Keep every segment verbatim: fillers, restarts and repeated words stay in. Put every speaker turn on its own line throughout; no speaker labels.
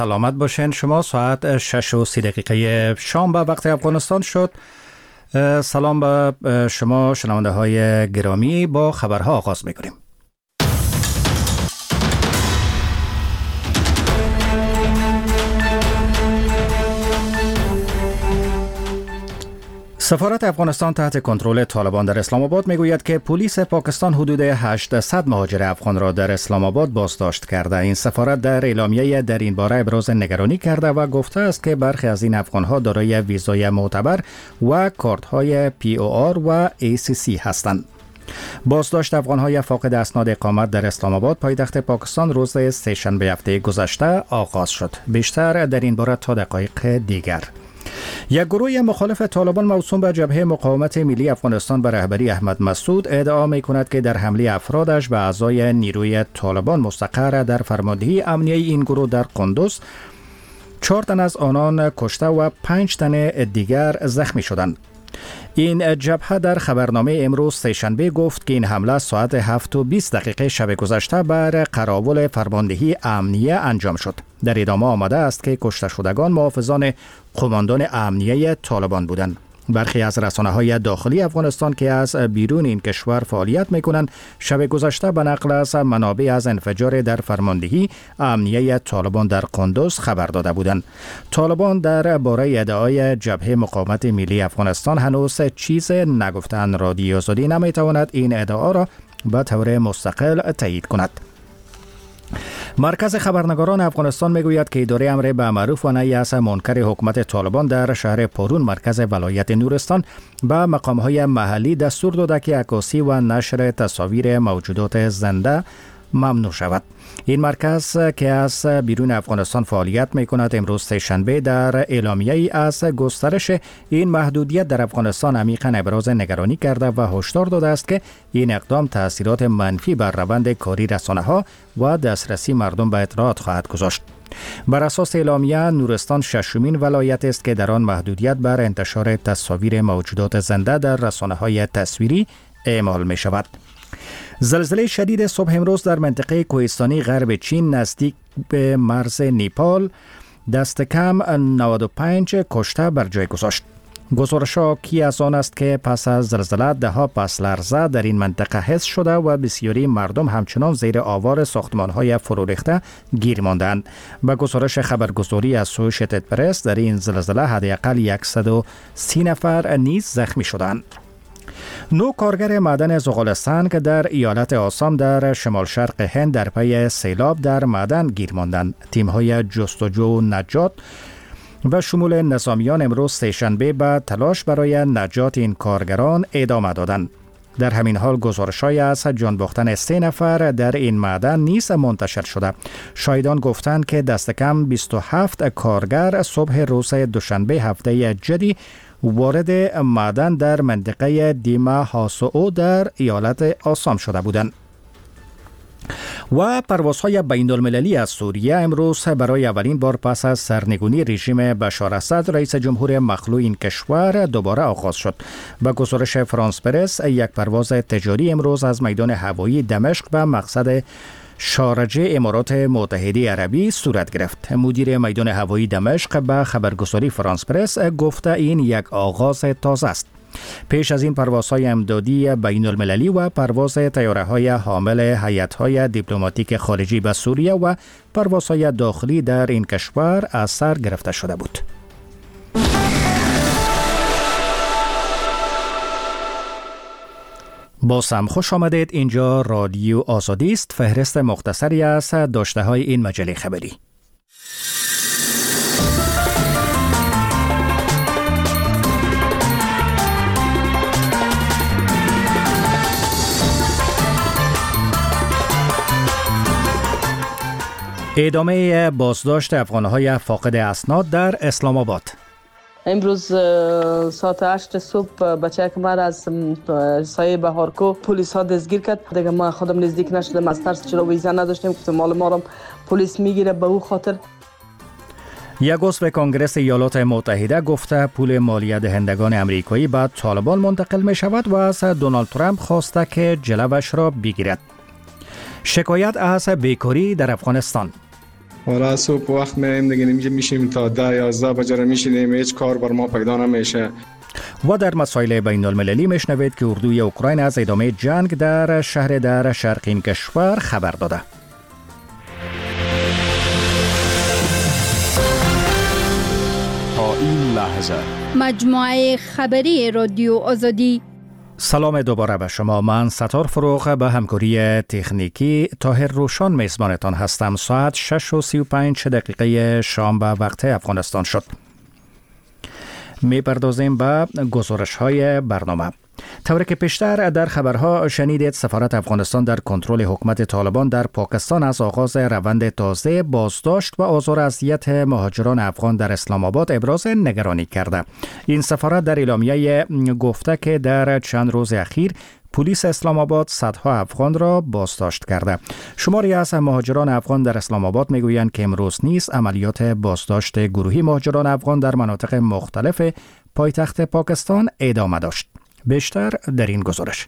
سلامت باشین. شما ساعت شش و سی دقیقه شام به وقت افغانستان شد. سلام به شما شنونده های گرامی. با خبرها آغاز میکنیم. سفارت افغانستان تحت کنترل طالبان در اسلام آباد میگوید که پلیس پاکستان حدود هشتصد مهاجر افغان را در اسلام آباد بازداشت کرده. این سفارت در اعلامیه در این باره ابراز نگرانی کرده و گفته است که برخی از این افغانها دارای ویزای معتبر و کارت‌های پی او آر و ای سی سی هستند. بازداشت افغان‌های فاقد اسناد اقامت در اسلام آباد پایتخت پاکستان روز سه‌شنبه هفته گذشته آغاز شد. بیشتر در این باره تا دقایق دیگر. یک گروه مخالف طالبان موسوم به جبهه مقاومت ملی افغانستان به رهبری احمد مسعود ادعا می کند که در حمله افرادش به اعضای نیروی طالبان مستقر در فرماندهی امنیه این گروه در قندوز، چهار تن از آنان کشته و پنج تن دیگر زخمی شدند. این جبهه در خبرنامه امروز سه‌شنبه گفت که این حمله ساعت هفت و بیست دقیقه شب گذشته بر قراول فرماندهی امنیه انجام شد. در ادامه آمده است که کشته شدگان محافظان قماندان امنیه طالبان بودند. برخی از رسانه‌های داخلی افغانستان که از بیرون این کشور فعالیت می‌کنند شب گذشته به نقل از منابع از انفجار در فرماندهی امنیه طالبان در قندوز خبر داده بودند. طالبان در باره ادعای جبهه مقاومت ملی افغانستان هنوز چیز نگفتند. رادیو آزادی نمی‌تواند این ادعا را به طور مستقل تایید کند. مرکز خبرنگاران افغانستان میگوید که اداره امر به معروف و نهی از منکر حکومت طالبان در شهر پرون مرکز ولایت نورستان به مقام‌های محلی دستور داده که عکاسی و نشر تصاویر موجودات زنده ممنوع شود. این مرکز که از بیرون افغانستان فعالیت می‌کند امروز سه‌شنبه در اعلامیه‌ای از گسترش این محدودیت در افغانستان عمیقاً ابراز نگرانی کرده و هشدار داده است که این اقدام تأثیرات منفی بر روند کاری رسانه‌ها و دسترسی مردم به اطلاعات خواهد گذاشت. بر اساس اعلامیه نورستان ششمین ولایت است که در آن محدودیت بر انتشار تصاویر موجودات زنده در رسانه‌های تصویری اعمال می‌شود. زلزله شدید صبح امروز در منطقه کوهستانی غرب چین نزدیک به مرز نیپال دست کم نود و پنج کشته بر جای گذاشت. گزارش حاکی از آن است که پس از زلزله ده ها پس لرزه در این منطقه حس شده و بسیاری مردم همچنان زیر آوار ساختمان‌های فرو ریخته گیر ماندند. به گزارش خبرگزاری اسوشیتد پرس در این زلزله حداقل صد و سی نفر نیز زخمی شدند. نو کارگر معدن زغالستان که در ایالت آسام در شمال شرق هند در پی سیلاب در معدن گیر ماندند. تیم‌های جستجو و نجات و شمول نظامیان امروز سه‌شنبه به تلاش برای نجات این کارگران ادامه دادند. در همین حال گزارش‌های از جان باختن سه نفر در این معدن نیز منتشر شده. شاهدان گفتند که دست کم بیست و هفت کارگر صبح روز دوشنبه هفته جدی وارد معدن در منطقه دیما هاسو در ایالت آسام شده بودند. و پروازهای بین المللی از سوریه امروز برای اولین بار پس از سرنگونی رژیم بشار اسد رئیس جمهور مخلوع این کشور دوباره آغاز شد. به گزارش فرانس پرس یک پرواز تجاری امروز از میدان هوایی دمشق به مقصد شارجه امارات متحده عربی صورت گرفت. مدیر میدان هوایی دمشق به خبرگزاری فرانس پرس گفته این یک آغاز تازه است. پیش از این پروازهای امدادی بین المللی و پرواز طیاره‌های حامل هیئت‌های دیپلماتیک خارجی به سوریه و پروازهای داخلی در این کشور از سر گرفته شده بود. باز هم خوش آمدید. اینجا رادیو آزادی است. فهرست مختصری از داشته های این مجله خبری. ادامه بازداشت افغان‌های فاقد اسناد در اسلام آباد.
امروز ساعت هشت صبح بچه که ما از سایه بهارکو پلیس ها دستگیر کرد. دیگه ما خودم نزدیک نشدم از ترس، چرا ویزا نداشتیم، گفتم مال ما رو پلیس میگیره. به او خاطر
یک عضو کنگره ایالات متحده گفته پول مالیه دهندگان امریکایی به طالبان منتقل می شود و از دونالد ترامپ خواسته که جلوش را بگیرد. شکایت از بیکاری در افغانستان.
حالا صبح وقت میریم دیگه اینجا میشیم تا ده یازده بجه میشینیم، هیچ کار بر ما پیدا نمیشه.
و در مسائل بین المللی میشنوید که اردوی اوکراین از ادامه جنگ در شهر در شرق این کشور خبر داده.
تا این لحظه
مجموعه خبری رادیو آزادی.
سلام دوباره به شما. من ستار فروغ به همکاری تکنیکی طاهر روشان میزبانتان هستم. ساعت شش و سی و پنج دقیقه شام به وقت افغانستان شد. میپردازیم به گزارش های برنامه. طوری که پیشتر در خبرها شنیدید، سفارت افغانستان در کنترل حکومت طالبان در پاکستان از آغاز روند تازه بازداشت و آزار و اذیت مهاجران افغان در اسلام آباد ابراز نگرانی کرده. این سفارت در اعلامیه گفته که در چند روز اخیر پلیس اسلام آباد صدها افغان را بازداشت کرده. شماری از مهاجران افغان در اسلام آباد میگویند که امروز نیز عملیات بازداشت گروهی مهاجران افغان در مناطق مختلف پایتخت پاکستان ادامه داشت. بیشتر در این گزارش.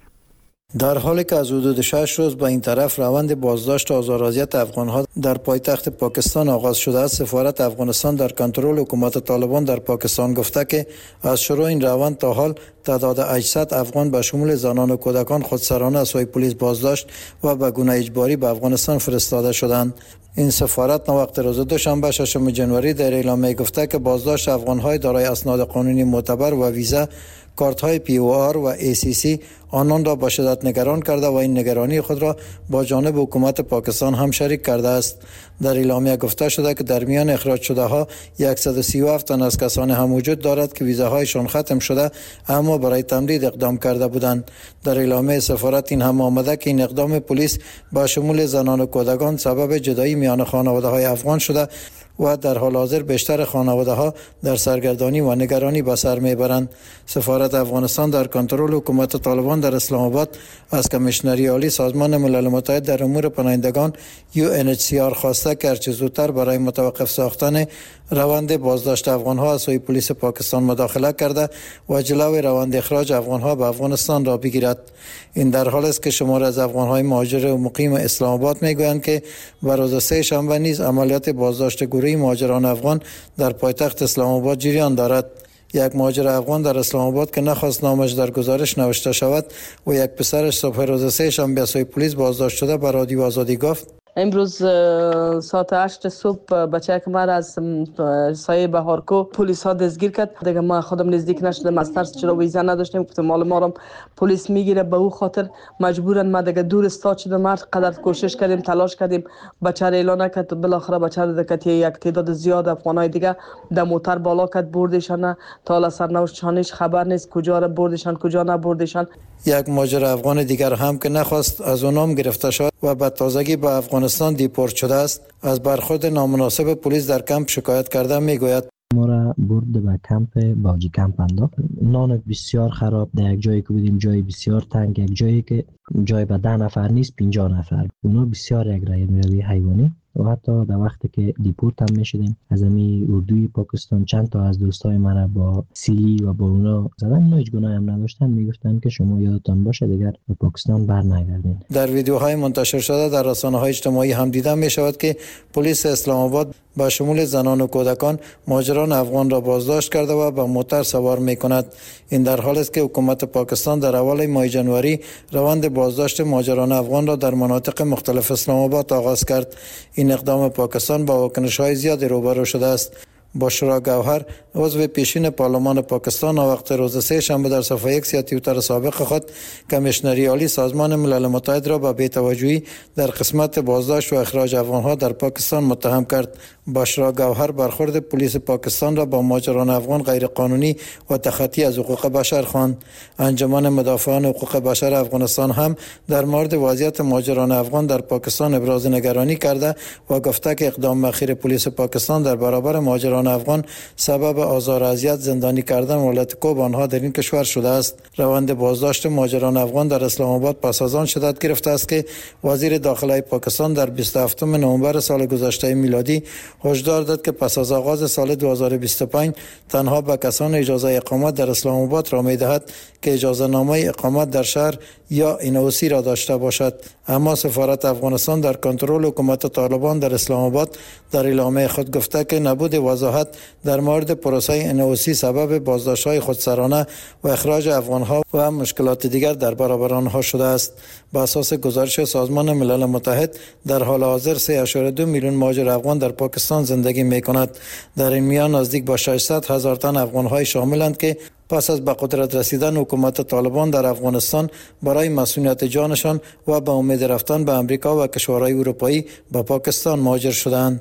در حالی که از حدود شش روز به این طرف روند بازداشت و آزار و اذیت افغان‌ها در پایتخت پاکستان آغاز شده است، سفارت افغانستان در کنترل حکومت طالبان در پاکستان گفته که از شروع این روند تا حال تعداد هشتصد افغان به شمول زنان و کودکان خودسرانه از سوی پلیس بازداشت و به گونه اجباری به افغانستان فرستاده شدند. این سفارت وقت روز دوشنبه ششم ژانویه در اعلامیه گفته که بازداشت افغان‌های دارای اسناد قانونی معتبر و ویزا، کارت های پی او آر و ای سی سی آنان را با شدت نگران کرده و این نگرانی خود را با جانب حکومت پاکستان هم شریک کرده است. در اعلامیه گفته شده که در میان اخراج شده ها صد و سی و هفت تن از کسان هم وجود دارد که ویزاهایشان ختم شده اما برای تمدید اقدام کرده بودند. در اعلامیه سفارت این هم آمده که این اقدام پلیس با شمول زنان و کودکان سبب جدایی میان خانواده های افغان شده و در حال حاضر بیشتر خانواده ها در سرگردانی و نگرانی به سر میبرند. سفارت افغانستان در کنترل حکومت طالبان در اسلام آباد از کمیشنری عالی سازمان ملل متحد در امور پناهندگان یو ان اچ سی آر خواسته که هرچه زودتر برای متوقف ساختن روند بازداشت افغان ها از سوی پلیس پاکستان مداخله کرده و جلوی روند اخراج افغان ها به افغانستان را بگیرد. این در حالی است که شمار از افغان های مهاجر و مقیم اسلام آباد میگویند که بر روز سه شنبه نیز عملیات بازداشت گروهی مهاجران افغان در پایتخت اسلام آباد جریان دارد. یک مهاجر افغان در اسلام آباد که نخواست نامش در گزارش نوشته شود و یک پسرش صبح روز سه شنبه از سوی پلیس بازداشت شده به رادیو آزادی گفت:
امروز ساعت هشت صبح بچه که من از سایه بهارکو پلیس ها دستگیر کرد. دیگه ما خودم نزدیک نشدم از ترس، چرا ویزا نداشتیم، گفتم مال ما رو پلیس میگیره، به او خاطر مجبورن ما دیگه دور استاد شدم. ما قدر کوشش کردیم، تلاش کردیم، بچه رو اعلان کرد، بالاخره بچه رو دیگه یک تعداد زیاد افغانای دیگه در موتر بالا کرد بردشان. تا حالا سرنوشتشانش خبر نیست کجا رو بردشان کجا نبردشان.
یک مهاجر افغان دیگر هم که نخواست از اونام گرفته شد و به تازگی به افغانستان دیپورت شده است، از برخورد نامناسب پلیس در کمپ شکایت کرده میگوید:
ما را برد به کمپ باجی کمپ انداخت. نان بسیار خراب، در یک جایی که بودیم جای بسیار تنگ، یک جایی که جای به ده نفر نیست پنجاه نفر. اونا بسیار یک رای روی حیوانی و حتی در وقتی که دیپورت هم میشدیم از امی اردوی پاکستان چند تا از دوستای من با سیلی و با اونا زدن، اونا هیچ گناهی هم نداشتن، میگفتن که شما یادتان باشه دیگر به پاکستان برنگردین.
در ویدیوهای منتشر شده در رسانه‌های اجتماعی هم دیده می شود که پلیس اسلام آباد با شمول زنان و کودکان مهاجران افغان را بازداشت کرده و به موتر سوار می کند. این در حالی است که حکومت پاکستان در اول ماه ژانویه روند بازداشت مهاجران افغان را در مناطق مختلف اسلام آباد آغاز کرد. این اقدام پاکستان با واکنش‌های زیادی روبرو شده است. بشرا گوهر عضو پیشین پارلمان پاکستان وقت روز سه شنبه در صفحه یک توییتر سابق خود کمیشنری عالی سازمان ملل متحد را به بی‌توجهی در قسمت بازداشت و اخراج افغان‌ها در پاکستان متهم کرد. بشرا گوهر برخورد پلیس پاکستان را با مهاجران افغان غیرقانونی و تخطی از حقوق بشر خواند. انجمن مدافعان حقوق بشر افغانستان هم در مورد وضعیت مهاجران افغان در پاکستان ابراز نگرانی کرده و گفته که اقدام اخیر پلیس پاکستان در برابر مهاجران مهاجران افغان سبب آزار و اذیت، زندانی کردن و لطکوب آنها در این کشور شده است. روند بازداشت مهاجران افغان در اسلام آباد پس از آن شدت گرفته است که وزیر داخله پاکستان در بیست و هفتم نوامبر سال گذشته میلادی هشدار داد که پس از آغاز سال دو هزار و بیست و پنج تنها به کسان اجازه اقامت در اسلام آباد را می‌دهد که اجازه نامه اقامت در شهر یا ان او سی را داشته باشد. اما سفارت افغانستان در کنترل حکومت طالبان در اسلام آباد در اعلامیه خود گفته که نبود وضاحت در مورد پروسه ان او سی سبب بازداشت‌های خودسرانه و اخراج افغان‌ها و مشکلات دیگر در برابر آنها شده است. بر اساس گزارش سازمان ملل متحد در حال حاضر سه اشاره دو میلیون مهاجر افغان در پاکستان زندگی می‌کند. در این میان نزدیک به ششصد هزار تن افغان‌های شاملند که پس از به قدرت رسیدن حکومت طالبان در افغانستان برای مسئولیت جانشان و به امید رفتن به امریکا و کشورهای اروپایی به پاکستان مهاجر شدند.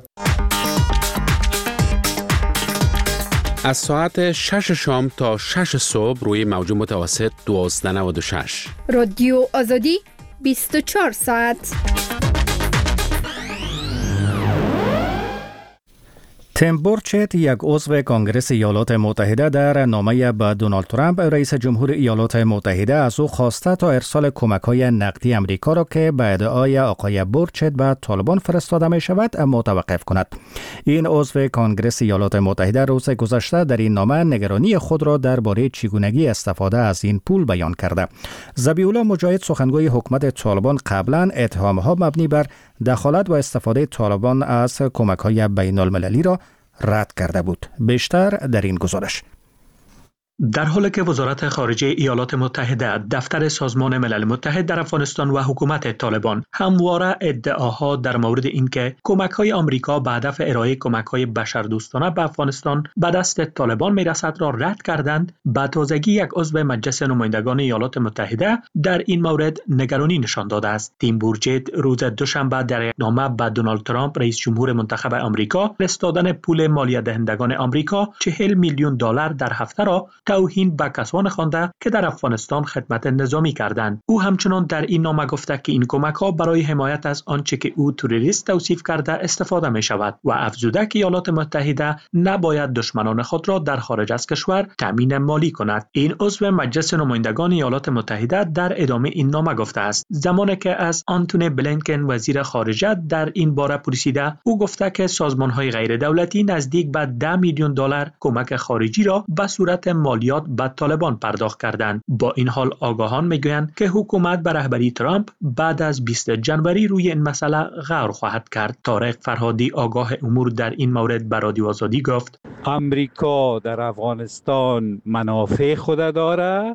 از ساعت شش شام تا شش صبح روی موج متوسط دوازده و نود و شش.
رادیو آزادی بیست و چهار ساعت.
تیم بورچت، یک عضو کنگره ایالات متحده، در نامه به دونالد ترامپ رئیس جمهور ایالات متحده از او خواسته تا ارسال کمک‌های نقدی امریکا را که به ادعای آقای بورچت به طالبان فرستاده می شود متوقف کند. این عضو کنگره ایالات متحده روز گذشته در این نامه نگرانی خود را درباره چگونگی استفاده از این پول بیان کرده. ذبیح‌الله مجاهد، سخنگوی حکومت طالبان، قبلا اتهام‌ها مبنی بر دخالت و استفاده طالبان از کمک‌های بین‌المللی را رد کرده بود. بیشتر در این گزارش.
در حالی که وزارت خارجه ایالات متحده، دفتر سازمان ملل متحد در افغانستان و حکومت طالبان همواره ادعاها در مورد اینکه کمک‌های آمریکا به هدف ارائه کمک‌های بشردوستانه به افغانستان به دست طالبان میرسد را رد کردند، به تازگی یک عضو مجلس نمایندگان ایالات متحده در این مورد نگرانی نشان داده است. تیم بورچت روز دوشنبه در یک نامه به دونالد ترامپ، رئیس جمهور منتخب آمریکا، فرستادن پول مالیه دهندگان آمریکا چهل میلیون دلار در هفته را توهین به کسان خوانده که در افغانستان خدمت نظامی کردند. او همچنان در این نامه گفته که این کمک‌ها برای حمایت از آنچه که او تروریست توصیف کرده استفاده می شود و افزوده که ایالات متحده نباید دشمنان خود را در خارج از کشور تامین مالی کند. این عضو مجلس نمایندگان ایالات متحده در ادامه این نامه گفته است زمانی که از آنتونی بلینکن وزیر خارجه در این باره پرسیده، او گفته که سازمان‌های غیر دولتی نزدیک به ده میلیون دلار کمک خارجی را به صورت مالیات به طالبان پرداخت کردند. با این حال آگاهان میگویند که حکومت به رهبری ترامپ بعد از بیست جنوری روی این مسئله غور خواهد کرد. طارق فرهادی، آگاه امور در این مورد به رادیو آزادی گفت:
امریکا در افغانستان منافع خود داره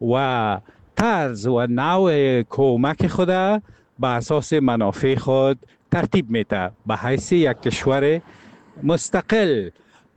و طرز و نوع کمک خود به اساس منافع خود ترتیب میده. به حیث یک کشور مستقل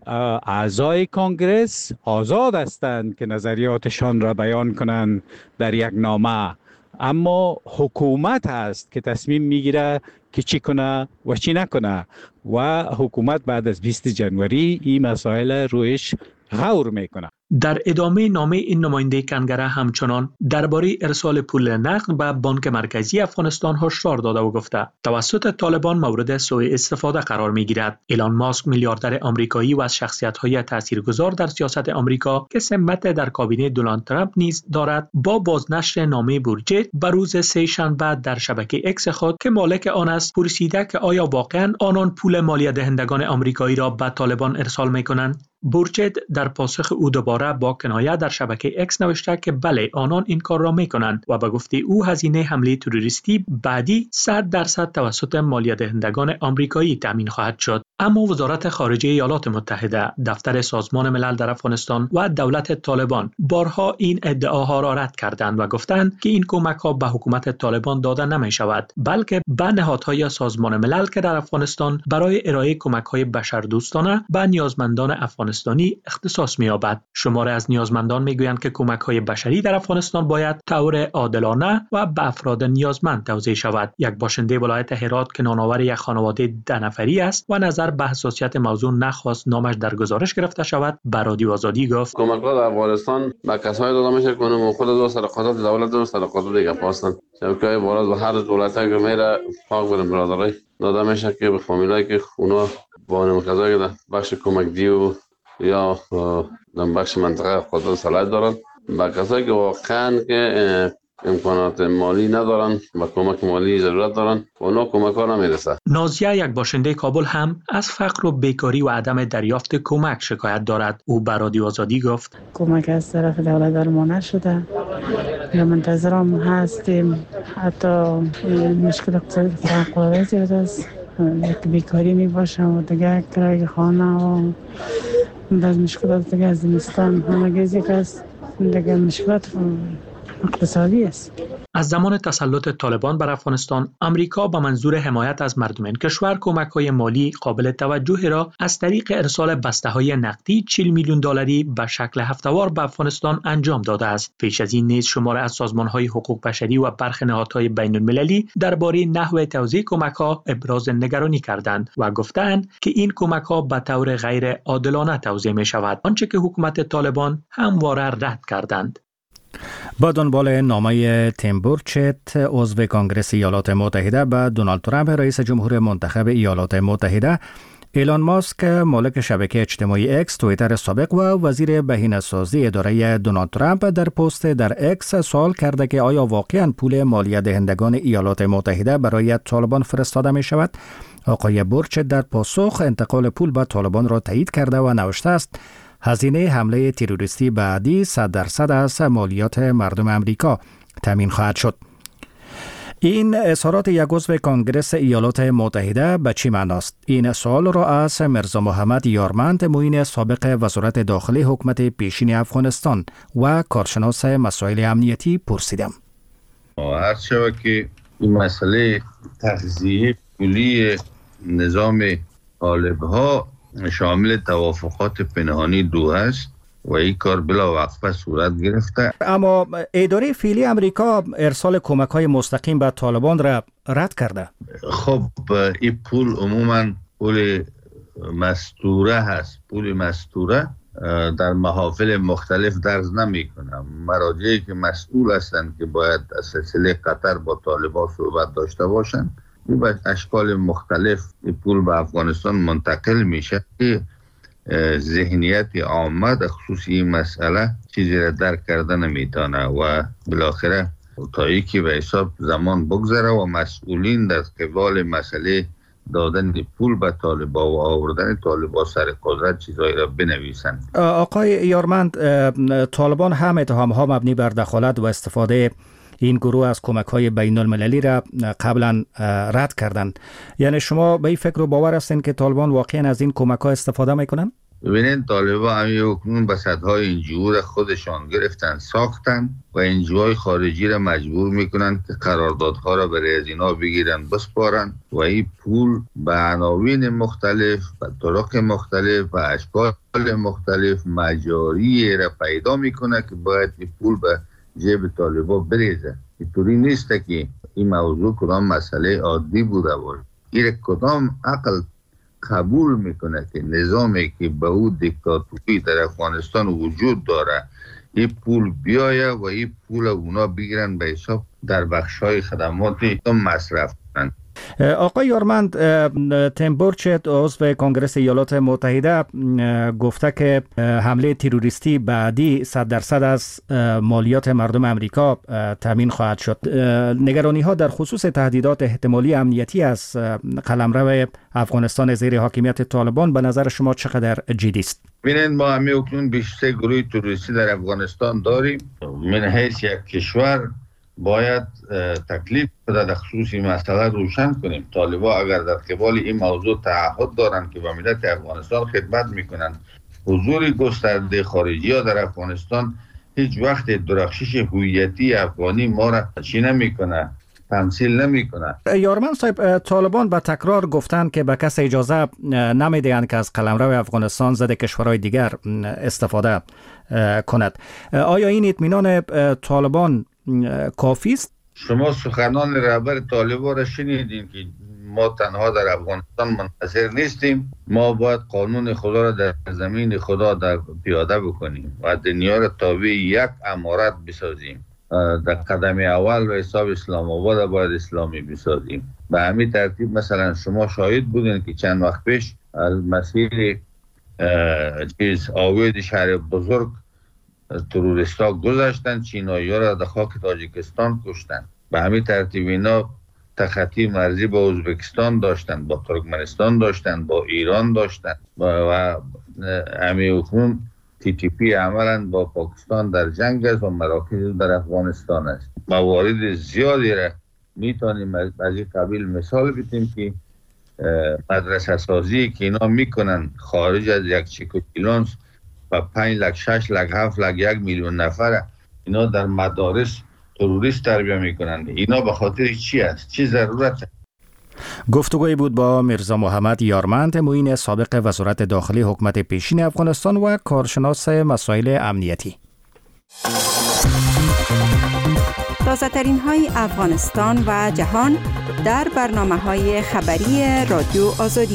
اعضای کنگرس آزاد هستند که نظریاتشان را بیان کنند در یک نامه، اما حکومت است که تصمیم میگیره که چی کنه و چی نکنه و حکومت بعد از بیست جنوری این مسائل رویش غور میکنه.
در ادامه نامه این نماینده کنگره همچنان درباره ارسال پول نقد به بانک مرکزی افغانستان هشدار داده و گفته توسط طالبان مورد سوء استفاده قرار میگیرد. ایلان ماسک، میلیاردر آمریکایی و از شخصیت‌های تاثیرگذار در سیاست آمریکا که سمت در کابینه دونالد ترامپ نیز دارد، با بازنشر نامه بورچت به روز سه شنبه در شبکه اکس خود که مالک آن است پرسیده که آیا واقعاً آنان پول مالیه دهندگان آمریکایی را به طالبان ارسال می‌کنند. بورچت در پاسخ او دوباره با کنایه در شبکه اکس نوشته که بله، آنان این کار را میکنند و به گفته او هزینه حمله تروریستی بعدی صد درصد توسط مالیه دهندگان آمریکایی تامین خواهد شد. اما وزارت خارجه ایالات متحده، دفتر سازمان ملل در افغانستان و دولت طالبان بارها این ادعاها را رد کردند و گفتند که این کمک‌ها به حکومت طالبان داده نمی شود، بلکه به نهادهای سازمان ملل که در افغانستان برای ارائه کمک‌های بشردوستانه به نیازمندان افغانستانی اختصاص می‌یابد. شماره از نیازمندان می‌گویند که کمک‌های بشری در افغانستان باید طور عادلانه و به افراد نیازمند توزیع شود. یک باشنده ولایت هرات که نانآور یک خانواده ده نفری است و نظر به حساسیت موضوع نخواست نامش در گزارش گرفته شود، به رادیو آزادی گفت:
کمک‌ها در افغانستان به کسایی داده میشه که اونم خود دو سرقاطات دولت و سرقاطات دیگه پاستن. شبکه‌های بالا و هر دولتی که میره پاک برن برادرای داده میشه که به فامیلایی که اونا با کسایی که در بخش کمک‌دهی و یا در بخش منطقه قدرت صلاحیت دارن، با کسایی که واقعا که امکانات مالی ندارن و کمک مالی ضرورت دارن، اونا کمک ها نمیرسه.
نازیه، یک باشنده کابل، هم از فقر و بیکاری و عدم دریافت کمک شکایت دارد. او به رادیو آزادی گفت
کمک از طرف دولت در ما نشده یا منتظرم هستیم. حتی مشکل اقتصادی فوق‌العاده زیاد است، یک بیکاری می باشم و دیگه کرایه خانه و از مشکلات دیگه از زمستان همه گزیک است، دیگه مشکلات اقتصادی است.
از زمان تسلط طالبان بر افغانستان، امریکا به منظور حمایت از مردم کشور کمک‌های مالی قابل توجهی را از طریق ارسال بسته‌های نقدی چهل میلیون دلاری به شکل هفته‌وار به افغانستان انجام داده است. پیش از این نیز شمار از سازمان‌های حقوق بشری و برخی نهادهای بین‌المللی درباره نحوه توزیع کمک‌ها ابراز نگرانی کردند و گفتند که این کمک‌ها به طور غیر عادلانه توزیع می‌شود، آنچه که حکومت طالبان همواره رد کردند.
با دنبال نامه تیم بورچت، عضو کانگرس ایالات متحده، به دونالد ترامپ رئیس جمهور منتخب ایالات متحده، ایلان ماسک مالک شبکه اجتماعی اکس، توییتر سابق و وزیر بهینه‌سازی اداره دونالد ترامپ در پست در اکس سوال کرده که آیا واقعاً پول مالیه دهندگان ایالات متحده برای طالبان فرستاده می شود؟ آقای بورچت در پاسخ انتقال پول به طالبان را تایید کرده و نوشته است هزینه حمله تروریستی بعدی صد درصد از مالیات مردم امریکا تامین خواهد شد. این اظهارات یک عضو کانگرس ایالات متحده به چی معناست؟ این سوال را از مرزا محمد یارمند، معین سابق وزارت داخلی حکومت پیشین افغانستان و کارشناس مسائل امنیتی پرسیدم.
هر شود که این مسئله تغذیه پولی نظام طالب‌ها شامل توافقات پنهانی دو است و این کار بلا وقفه صورت گرفته.
اما اداره فعلی امریکا ارسال کمک‌های مستقیم به طالبان را رد کرده.
خب این پول عموما پول مستوره هست. پول مستوره در محافل مختلف درز نمی کنم. مراجعی که مسئول هستند که باید از سلسله قطر با طالبان صحبت داشته باشند، او به اشکال مختلف پول به افغانستان منتقل میشه که ذهنیت عامه در خصوص این مسئله چیزی را درک کرده نمیتونه و بالاخره تا یکی به حساب زمان بگذره و مسئولین در قبال مسئله دادن پول به طالبا و آوردن طالبا سر قدرت چیزایی را بنویسند.
آقای یارمند، طالبان هم اتهام ها مبنی بر دخالت و استفاده این گروه از کمک‌های بین المللی را قبلا رد کردند. یعنی شما به این فکر و باور هستین که طالبان واقعا از این کمک‌ها استفاده میکنن؟
ببینید، طالبان همین اکنون به صدهای انجیو خودشان گرفتن، ساختن و انجیوهای خارجی را مجبور میکنن که قراردادها را برای از اینا بگیرن بسپارن و این پول به عناوین مختلف و طرق مختلف و اشکال مختلف مجاری را پیدا میکنه که باید این پول به جیب طالبا بریزه. اینطوری نیست که این موضوع کدام مسئله عادی بوده باشه. این کدام عقل قبول میکنه که نظامی که به او دیکتاتوری در افغانستان وجود داره این پول بیایه و این پول اونا بگیرن به حساب در بخشای خدماتی مصرف کنن.
آقای یارمند، تیم بورچت عضو کانگرس ایالات متحده گفته که حمله تروریستی بعدی صد درصد از مالیات مردم امریکا تامین خواهد شد. نگرانی ها در خصوص تهدیدات احتمالی امنیتی از قلمرو افغانستان زیر حاکمیت طالبان به نظر شما چقدر جدی است؟
ببینید، ما همه اکنون بیست و سه گروه تروریستی در افغانستان داریم. من حیث یک کشور باید تکلیف در خصوص این مسئله روشن کنیم. طالبان اگر در قبال این موضوع تعهد دارند که به ملت افغانستان خدمت میکنند، حضور گسترده خارجی ها در افغانستان هیچ وقت درخشش هویتی افغانی ما را چی نمیکنه، تمثیل نمیکنه.
یارمند صاحب، طالبان به تکرار گفتند که به کس اجازه نمیدهند که از قلمرو افغانستان ضد کشورهای دیگر استفاده کند. آیا این اطمینان طالبان کافی است؟
شما سخنان رهبر طالبان را شنیدین که ما تنها در افغانستان منحصر نیستیم، ما باید قانون خدا را در زمین خدا در پیاده بکنیم و دنیا را تابع یک امارت بسازیم. در قدم اول به حساب اسلام آباد باید اسلامی بسازیم. به همین ترتیب مثلا شما شاهد بودین که چند وقت پیش از مسیر چیز آوید شهر بزرگ تروریستا گذاشتن، چینایی ها را در خاک تاجیکستان کشتن. به همین ترتیب اینا تخطی مرزی با ازبکستان داشتن، با ترکمنستان داشتن، با ایران داشتن و امی اکنون تی تی پی عملا با پاکستان در جنگ است و مراکز در افغانستان است. موارد زیادی را میتونیم از این قبیل مثال بتیم که مدرسه سازی که اینا میکنن خارج از یک چیکوچیلونس و پنج لک شش لک هفت لک یک میلیون نفر اینا در مدارس تروریست تربیه میکنن. اینا به خاطر چی است؟ چی ضرورت؟
گفتگوی بود با میرزا محمد یارمند، معین سابق وزارت داخلی حکومت پیشین افغانستان و کارشناس مسائل امنیتی.
تازه ترین های افغانستان و جهان در برنامه های خبری رادیو آزادی.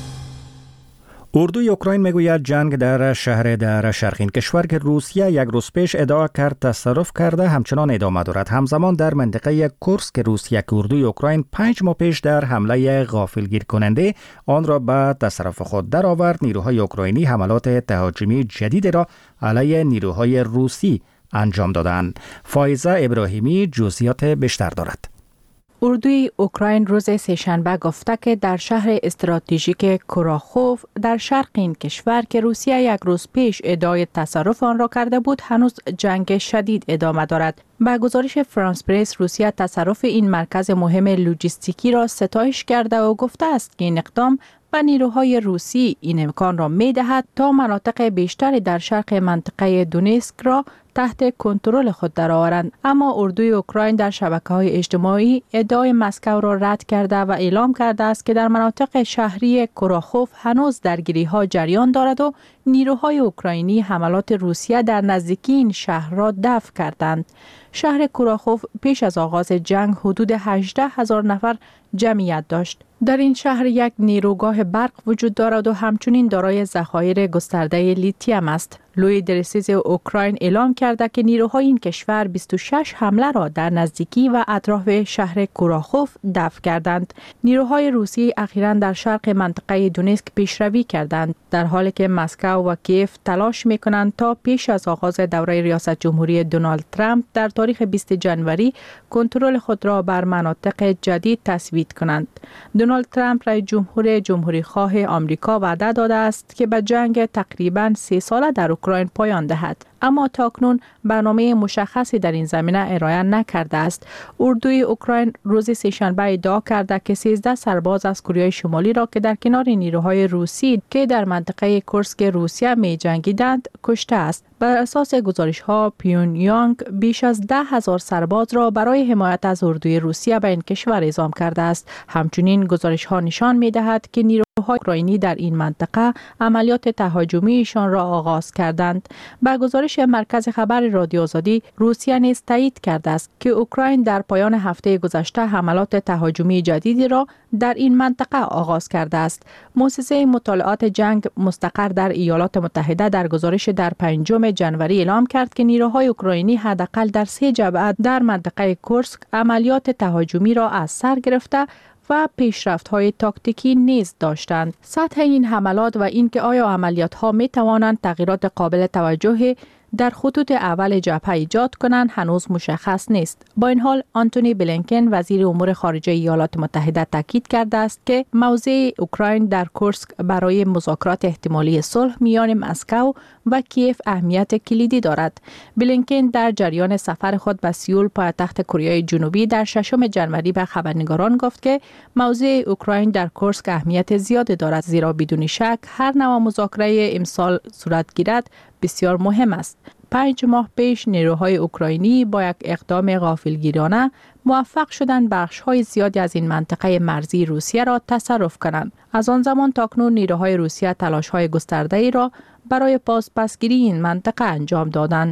اردوی اوکراین میگوید جنگ در شهر در شرقین کشور که روسیه یک روز پیش ادعا کرد تصرف کرده همچنان ادامه دارد. همزمان در منطقه کورسک که روسیه که اردوی اوکراین پنج ماه پیش در حمله غافلگیر کننده آن را به تصرف خود درآورد، نیروهای اوکراینی حملات تهاجمی جدید را علیه نیروهای روسی انجام دادند. فایزه ابراهیمی جزئیات بیشتر دارد.
اردوی اوکراین روز سه‌شنبه گفته که در شهر استراتژیک کوراخوف در شرق این کشور که روسیه یک روز پیش ادعای تصرف آن را کرده بود هنوز جنگ شدید ادامه دارد. با گزارش فرانس پرس، روسیه تصرف این مرکز مهم لوجستیکی را ستایش کرده و گفته است که این اقدام و نیروهای روسی این امکان را می دهد تا مناطق بیشتری در شرق منطقه دونیسک را تحت کنترل خود درآورند. اما اردوی اوکراین در شبکه‌های اجتماعی ادعای مسکو را رد کرده و اعلام کرده است که در مناطق شهری کوراخوف هنوز درگیری‌ها جریان دارد و نیروهای اوکراینی حملات روسیه در نزدیکی این شهر را دفع کردند. شهر کوراخوف پیش از آغاز جنگ حدود هجده هزار نفر جمعیت داشت. در این شهر یک نیروگاه برق وجود دارد و همچنین دارای ذخایر گسترده لیتیم است. لوی درسیز اوکراین اعلام کرده که نیروهای این کشور بیست و شش حمله را در نزدیکی و اطراف شهر کوراخوف دفع کردند. نیروهای روسی اخیراً در شرق منطقه دونیسک پیشروی کردند، در حالی که مسکو و کیف تلاش می‌کنند تا پیش از آغاز دوره ریاست جمهوری دونالد ترامپ در تاریخ بیست جنوری کنترل خود را بر مناطق جدید تثبیت کنند. دونالد ترامپ رئیس جمهور جمهوری خواه آمریکا وعده داده است که به جنگ تقریباً سه ساله در اوکراین پایان دهد، اما تاکنون برنامه مشخصی در این زمینه ارائه نکرده است. اردوی اوکراین روز سه‌شنبه ادعا کرده که سیزده سرباز از کره شمالی را که در کنار نیروهای روسی که در منطقه کورسک روسیه می جنگیدند کشته است. بر اساس گزارش‌ها پیونیانگ بیش از ده هزار سرباز را برای حمایت از اردوی روسیه به این کشور اعزام کرده است. همچنین گزارش‌ها نشان می‌دهد که نیروهای اوکراینی در این منطقه عملیات تهاجمیشان را آغاز کردند. با گزارش مرکز خبر رادیو آزادی، روسیه نیز تایید کرده است که اوکراین در پایان هفته گذشته حملات تهاجمی جدیدی را در این منطقه آغاز کرده است. مؤسسه مطالعات جنگ مستقر در ایالات متحده در گزارش در پنجم جنوری اعلام کرد که نیروهای اوکراینی حداقل در سه جبهه در منطقه کورسک عملیات تهاجمی را از سر گرفته و پیشرفت‌های تاکتیکی نیز داشتند. سطح این حملات و اینکه آیا عملیات‌ها می‌توانند تغییرات قابل توجهی در خطوط اول جبهه ایجاد کنند هنوز مشخص نیست. با این حال آنتونی بلینکن وزیر امور خارجه ایالات متحده تاکید کرده است که موضع اوکراین در کورسک برای مذاکرات احتمالی صلح میان مسکو و کیف اهمیت کلیدی دارد. بلینکن در جریان سفر خود به سئول پایتخت کره جنوبی در ششم جنوری به خبرنگاران گفت که موضع اوکراین در کورسک اهمیت زیادی دارد، زیرا بدون شک هر نوع مذاکره امسال صورت گیرد بسیار مهم است. پنج ماه پیش نیروهای اوکراینی با یک اقدام غافلگیرانه موفق شدند بخش‌های زیادی از این منطقه مرزی روسیه را تصرف کنند. از آن زمان تاکنون نیروهای روسیه تلاش‌های گسترده‌ای را برای بازپسگیری این منطقه انجام دادند.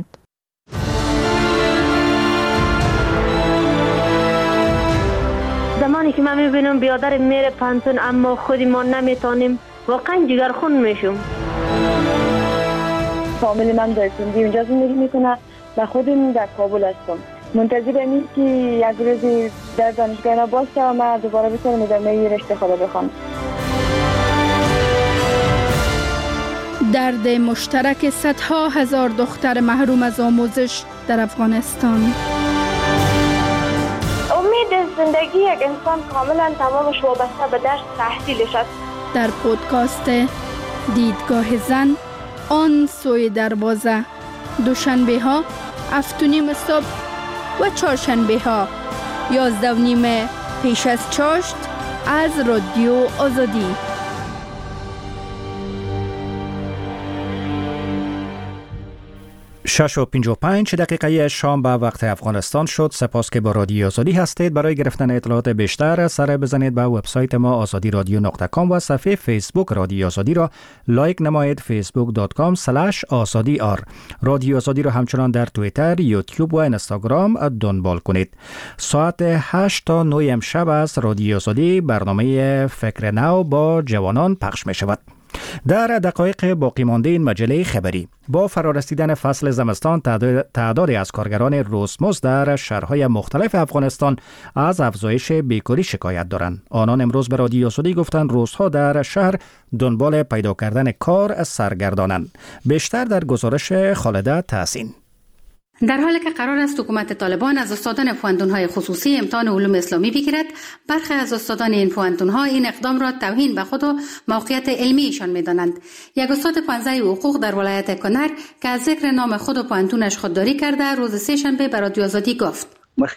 زمانی که من می‌بینم بیادر میره پانتون اما خودی ما نمیتونیم، واقعا جگرخون میشم.
فامیل من در سندی اونجا زندگی میکنه و خودم در کابل هستم. منتظر این که یک روزی در دانشگاه باشه و من دوباره بتونم ادامه رشته خود بخونم.
درد مشترک صدها هزار دختر محروم از آموزش در افغانستان.
امید زندگی یک انسان کاملا تمامش وابسته به درس تحصیلش است.
در پودکاست دیدگاه زن، آن سوی دروازه، دوشنبه ها هفت و نیم صبح و چهارشنبه ها یازده و نیم پیش از چاشت از رادیو آزادی.
شش و پنج و پنج دقیقه شام به وقت افغانستان شد. سپاس که با رادیو آزادی هستید. برای گرفتن اطلاعات بیشتر سر بزنید به وبسایت ما آزادی رادیو نقطه کام و صفحه فیسبوک رادیو آزادی را لایک نمایید. فیسبوک دات کام اسلش آزادی آر. رادیو آزادی را همچنان در توییتر، یوتیوب و اینستاگرام دنبال کنید. ساعت هشت تا نه امشب از رادیو آزادی برنامه فکر نو با جوانان پخش می شود. در دقایق باقی مانده این مجله خبری، با فرارسیدن فصل زمستان تعدادی از کارگران روزمزد در شهرهای مختلف افغانستان از افزایش بیکاری شکایت دارند. آنان امروز به رادیو آزادی گفتند روزها در شهر دنبال پیدا کردن کار سرگردانند. بیشتر در گزارش خالده تحسین.
در حالی که قرار است حکومت طالبان از استادان پوهنتون‌های خصوصی امتحان علوم اسلامی بگیرد، برخی از استادان این پوهنتون‌ها این اقدام را توهین به خود و موقعیت علمیشان می‌دانند. یک استاد پانزده حقوق در ولایت کنر که از ذکر نام خود و پوهنتونش خودداری کرده، روز سه‌شنبه به رادیو آزادی گفت: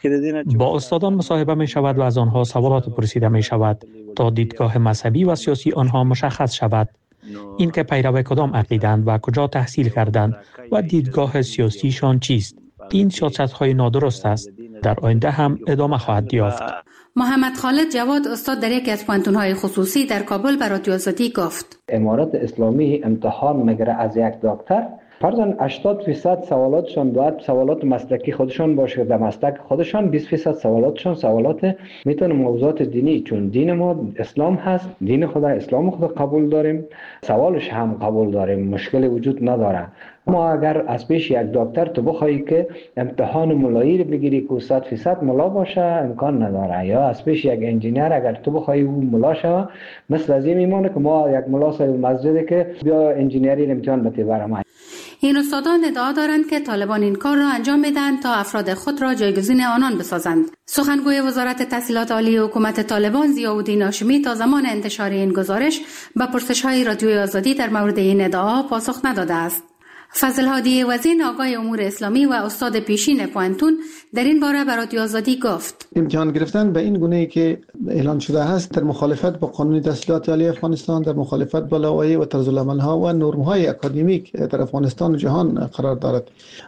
با استادان مصاحبه می شود و از آنها سوالات پرسیده می شود تا دیدگاه مذهبی و سیاسی آنها مشخص شود. این که پیرو کدام عقیدند و کجا تحصیل کردند و دیدگاه سیاسیشان چیست. این سیاست‌های نادرست است. در آینده هم ادامه خواهد یافت.
محمد خالد جواد استاد در یکی از پوهنتون‌های خصوصی در کابل به رادیو آزادی گفت:
امارات اسلامی امتحان میگیره از یک دکتر، فرضاً هشتاد درصد سوالاتشان باید سوالات مسلکی خودشان باشه، در مسلک خودشان بیست درصد سوالاتشان سوالات میتونه موضوعات دینی، چون دین ما اسلام هست، دین خدا اسلام خدا قبول داریم، سوالش هم قبول داریم، مشکل وجود نداره. اما اگر از پیش یک دکتر تو بخوایی که امتحان ملایی رو بگیری که صد درصد ملا باشه، امکان نداره. یا از پیش یک انجینیر اگر تو بخوایی او ملا شه، مثل از این میمونه که ما یک ملا صاحب مسجد که بیا انجینیری امتحان بده برام.
این استادان ادعا دارند که طالبان این کار را انجام میدهند تا افراد خود را جایگزین آنان بسازند. سخنگوی وزارت تحصیلات عالی حکومت طالبان ضیاءالدین هاشمی تا زمان انتشار این گزارش به پرسش‌های رادیوی آزادی در مورد این ادعاها پاسخ نداده است. فضل هادی وزین آقای امور اسلامی و استاد پیشین پوهنتون در این باره به رادیو آزادی گفت:
امتحان گرفتن به این گونه‌ای که اعلان شده است در مخالفت با قانون تحصیلات عالی افغانستان، در مخالفت با لوایح و طرزالعمل‌ها و نرم‌های اکادمیک در افغانستان و جهان قرار دارد.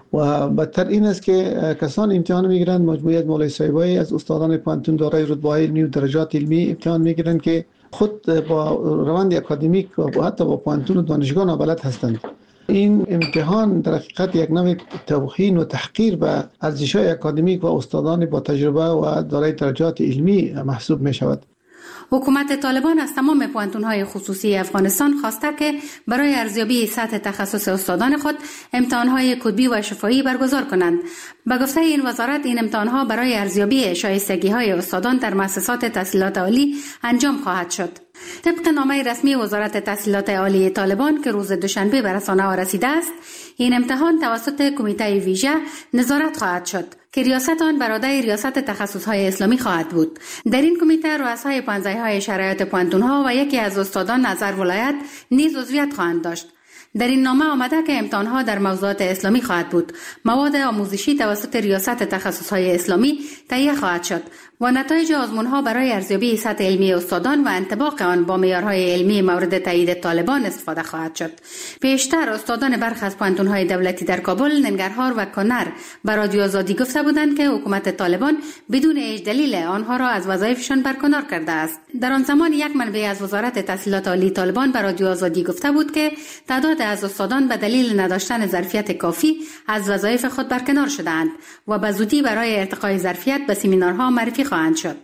و بدتر این است که کسان امتحان میگیرند، مجموعه مولای صاحبایی از استادان پوهنتون دارای رتبه‌های علمی و درجات علمی امتحان میگیرند که خود با روند اکادمیک و حتی با پوهنتون و دانشگاه نابلد هستند. این امتحان در حقیقت یک نوع توهین و تحقیر به ارزش‌های اکادمیک و استادان با تجربه و دارای درجات علمی محسوب می شود.
حکومت طالبان از تمام پوهنتون‌های خصوصی افغانستان خواسته که برای ارزیابی سطح تخصص استادان خود امتحان‌های کتبی و شفاهی برگزار کنند. به گفته این وزارت، این امتحان‌ها برای ارزیابی شایستگی‌های استادان در مؤسسات تحصیلات عالی انجام خواهد شد. طبق نامه رسمی وزارت تحصیلات عالی طالبان که روز دوشنبه به رسانه‌ها رسیده است، این امتحان توسط کمیته ویژه نظارت خواهد شد که ریاست آن بر عهده ریاست تخصص‌های اسلامی خواهد بود. در این کمیته رؤسای پانزده‌های شرایط پوهنتون‌ها و یکی از استادان از هر ولایت نیز عضویت خواهند داشت. در این نامه آمده که امتحان‌ها در موضوعات اسلامی خواهد بود. مواد آموزشی توسط ریاست تخصص‌های اسلامی تهیه خواهد شد و نتایج آزمون‌ها برای ارزیابی سطح علمی استادان و انطباق آن با معیارهای علمی مورد تایید طالبان استفاده خواهد شد. پیشتر استادان برخی از پوهنتون‌های دولتی در کابل، ننگرهار و کنر به رادیو آزادی گفته بودند که حکومت طالبان بدون هیچ دلیل آنها را از وظایفشان برکنار کرده است. در آن زمان یک منبع از وزارت تحصیلات عالی طالبان به رادیو آزادی گفته بود که تعداد از استادان به دلیل نداشتن ظرفیت کافی از وظایف خود برکنار شدند و به زودی برای ارتقای ظرفیت به سمینارها معرفی خواهند شد.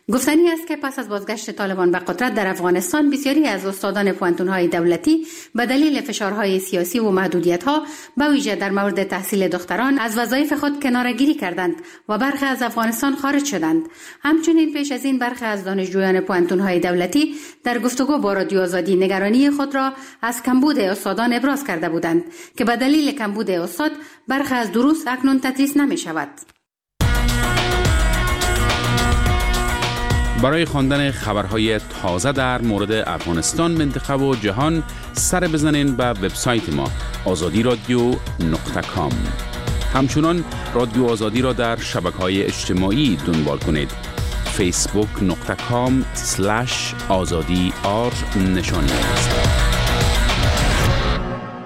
گفتنی است که پس از بازگشت طالبان به قدرت در افغانستان بسیاری از استادان پوانتون‌های دولتی به دلیل فشارهای سیاسی و محدودیت‌ها به ویژه در مورد تحصیل دختران از وظایف خود کناره‌گیری کردند و برخی از افغانستان خارج شدند. همچنین پیش از این برخی از دانشجویان پوانتون‌های دولتی در گفتگو با رادیو آزادی نگرانی خود را از کمبود استادان ابراز کرده بودند که به دلیل کمبود استاد برخی از دروس اکنون تدریس نمی‌شود.
برای خواندن خبرهای تازه در مورد افغانستان، منطقه و جهان سر بزنین به وبسایت ما آزادی رادیو نقطه کام. همچنان رادیو آزادی را در شبکه‌های اجتماعی دنبال کنید. فیسبوک نقطه کام سلش آزادی آر نشانی است.